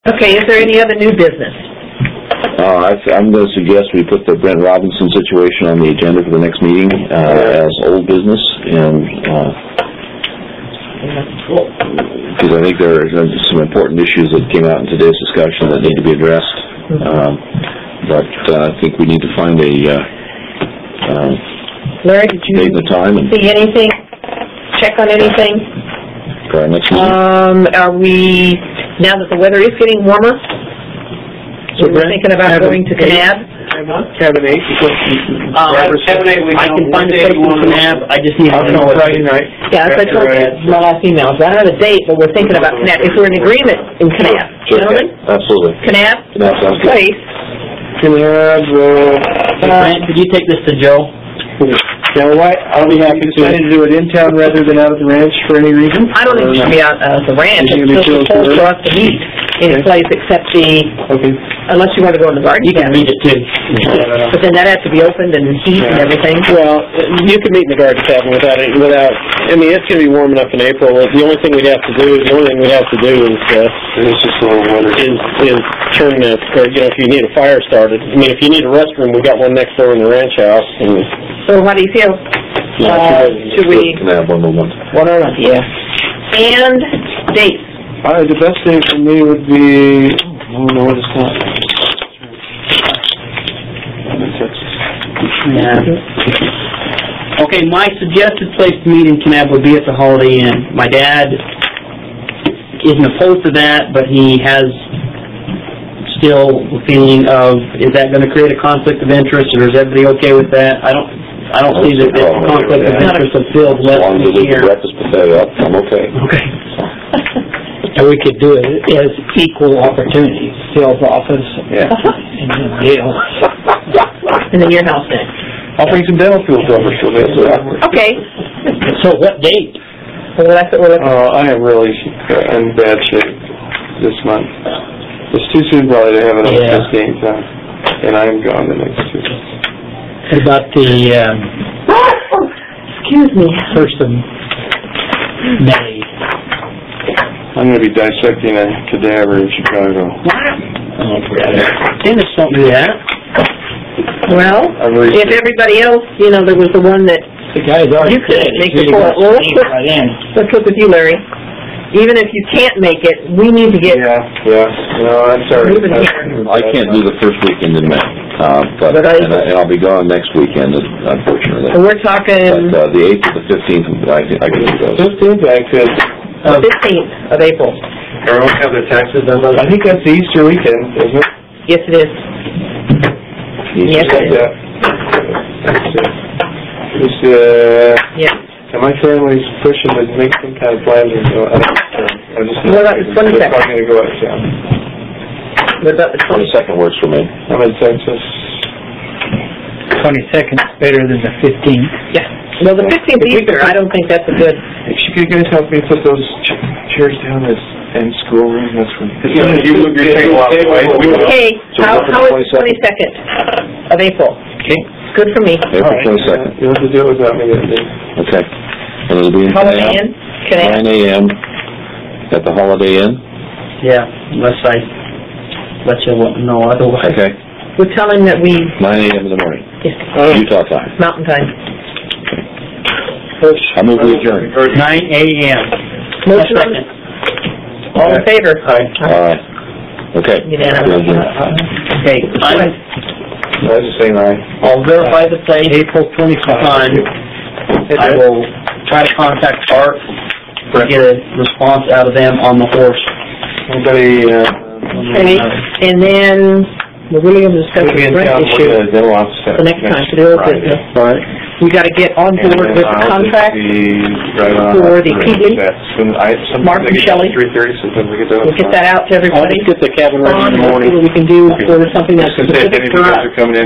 Okay, is there any other new business? I'm going to suggest we put the Brent Robinson situation on the agenda for the next meeting as old business, and because I think there are some important issues that came out in today's discussion that need to be addressed. But I think we need to find a Larry, did you date and a time and see anything? Check on anything? for our next meeting. Are we, now that the weather is getting warmer, so we're thinking about going to Kanab? Cabinet. I can find a place in Kanab. I just need to know Friday night. Yeah, that's what I told you, my last email. So I don't have a date, but we're thinking about Kanab. If we're in agreement in Kanab, gentlemen? Absolutely. Kanab? Kanab sounds good. Place. Kanab, Grant, could you take this to Joe? now why, I'll be happy to do it in town rather than out at the ranch for any reason? I don't think it should be out at the ranch. It's still supposed for us to meet any place except unless you want to go in the garden. You can read it too. But then that has to be opened and heat and everything. Well, you can meet in the garden cabin without, I mean, it's going to be warm enough in April. The only thing we have to do is it's just a little winter. Is turn that, or, if you need a fire started. I mean, if you need a restroom, we got one next door in the ranch house. And So how do you feel? Should we? Kanab 111. Yeah. And dates. the best thing for me would be, what is that? Yeah. Okay, my suggested place to meet in Kanab would be at the Holiday Inn. My dad isn't opposed to that, but he has still a feeling of, is that going to create a conflict of interest, or is everybody okay with that? I don't see that it's a conflict of interest of Phil's left As long as we leave the breakfast buffet up, I'm okay. Okay. And we could do it as equal opportunities. Phil's office Yeah. and then Dale. And then your house next. I'll bring some dental fuel over for this. Okay. So what date? Well, that's what we're looking for. I am really in bad shape this month. It's too soon probably to have it on the 15th, and I am gone the next 2 days. What about the Excuse me. 1st of May? I'm going to be dissecting a cadaver in Chicago. Oh, Dennis don't do that. Well, if everybody else, there was the one that The guy's already you could said make he's the really call. gonna Well, leave by then. let's look with you, Larry. Even if you can't make it, we need to get Yeah. No, I'm sorry. moving here. I can't do the first weekend in May, but and I'll be gone next weekend, unfortunately. So we're talking But the 8th to the 15th, I can do those. 15th, I could. the 15th of April. Everyone have their taxes done? I think that's the Easter weekend, isn't it? Yes, it is. Yes, it is. Yeah. And my family's pushing to make some kind of plans, so I'm just What about the 22nd? I'm going to go out of town. What about the 22nd works for me. I'm in Texas. 22nd is better than the 15th. Yeah. Well, the 15th Easter, I don't think that's a good... Could you guys help me put those chairs down in schoolroom? That's when you move your table out the way. Okay, how is 22nd of April? Okay. Good for me. April 22nd. You have to do it without me that day. Okay. And it'll be in Holiday Inn? 9 a.m. at the Holiday Inn. Yeah, unless I let you know otherwise. Okay. We'll tell him that we... 9 a.m. in the morning. Yes. Utah time. Mountain time. I move we adjourn. 9 a.m. Motion on... All in favor? Okay. Unanimous. Okay. I was just saying I'll verify the place. April 25th. I will try to contact Art to get a response out of them on the horse. Anybody, Okay, and then we're really going to discuss the rent issue the next time for the old business. Right. We got to get on board with the contract for the Keatley, Mark and Shelley. 3:30, so then we get that. We'll get that out to everybody. I'll just get the cabin ready in the morning. See what we can do for something that's If specific any of for you us. guys are coming in,